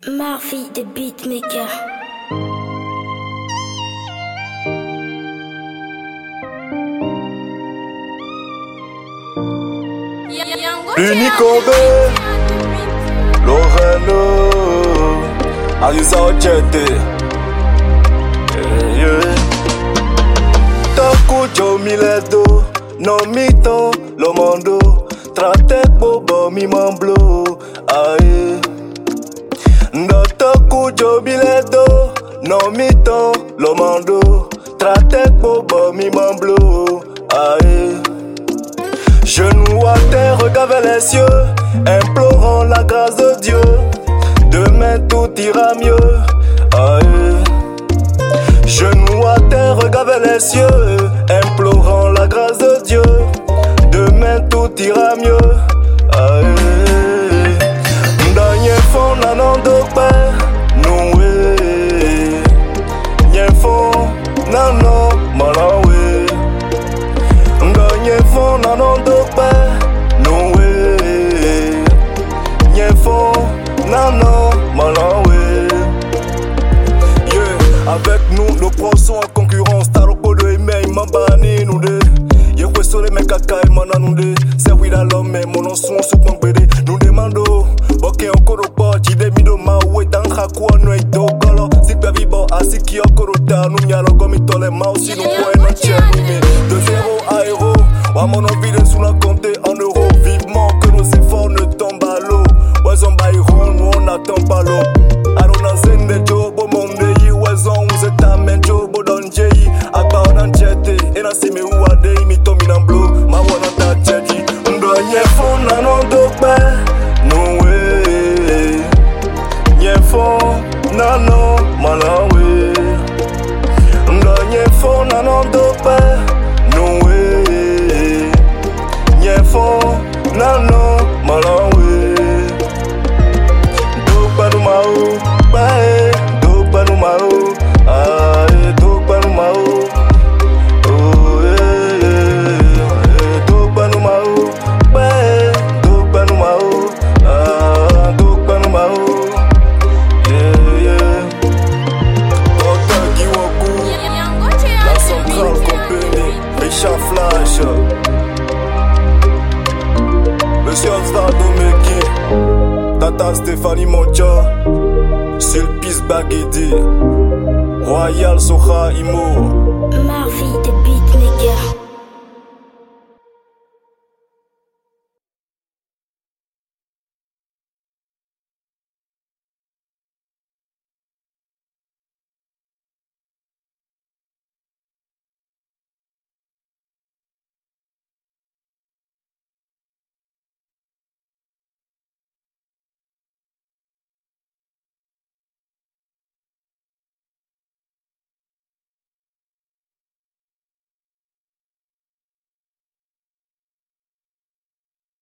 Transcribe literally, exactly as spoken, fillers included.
Murphy the beatmaker. Unico B, Loreno, Arisa Ochete, yeah, yeah. Taku Joe Miledo, no mito, lo mondo, trate bobo mi mamblo, aye. Taku Joe Miledo, no mito, lo mondo, trate bobo mi mamblo, aye. Genoux à terre, regard vers les cieux, implorant la grâce de Dieu. Demain tout ira mieux. Aïe. Genoux à terre, regard vers les cieux, implorant la grâce de Dieu. Demain tout ira mieux. Aïe. Dernier fond nanan de paix, noué. N'y fond nanan malawi. Dernier fond nanan de paix, noué. N'y fond nanan malawi. Yeah, avec nous, nos pros sont en concurrence. Taroko de email, mambani nous de. Y'a quoi sur les mecs à caille, mana nous de. C'est oui dans l'homme, mais mon nom son sous mon pédé. Nous demandons, ok, encore au port, j'ai des midos, ma oué, dans Hakwa, nous et Dogolo. Si pas vivant, assis qui encore au tas, nous n'y allons comme il tole, ma aussi nous pouvons notre chien, mais de zéro à héros. Ouais, mon envie de sous la compter en euros. Vivement que nos efforts ne tombent à l'eau. Ouais, on bailleront, nous on n'attend pas l'eau. Arona zende jobo mondeyi. Ouais, on vous est amen jobo donjeyi. Akba on en jete. Et na si me ou ade mi tomi nan blow. Ma wana ta jeti. Ndonye fon nanon dokbe. Noué. Nye fon nanon malawi. Ndonye fon nanon dokbe. Noué. Nye fon nanon malawi. Dokba nou ma ou. Bae. Dokba nou ma ou. Aye. Dokba nou ma ou. Oh yeah, yeah. Dokba nou ma ou. Bae. Dokba nou ma ou. Ah. Dokba nou ma ou. Yeah, yeah. Docteur Giwoku. La Centrale Company. Richard Flash. Monsieur Osvaldo Meki, Tata Stéphanie Moncha, Sulpice Baguedi, Royal Soha Imo.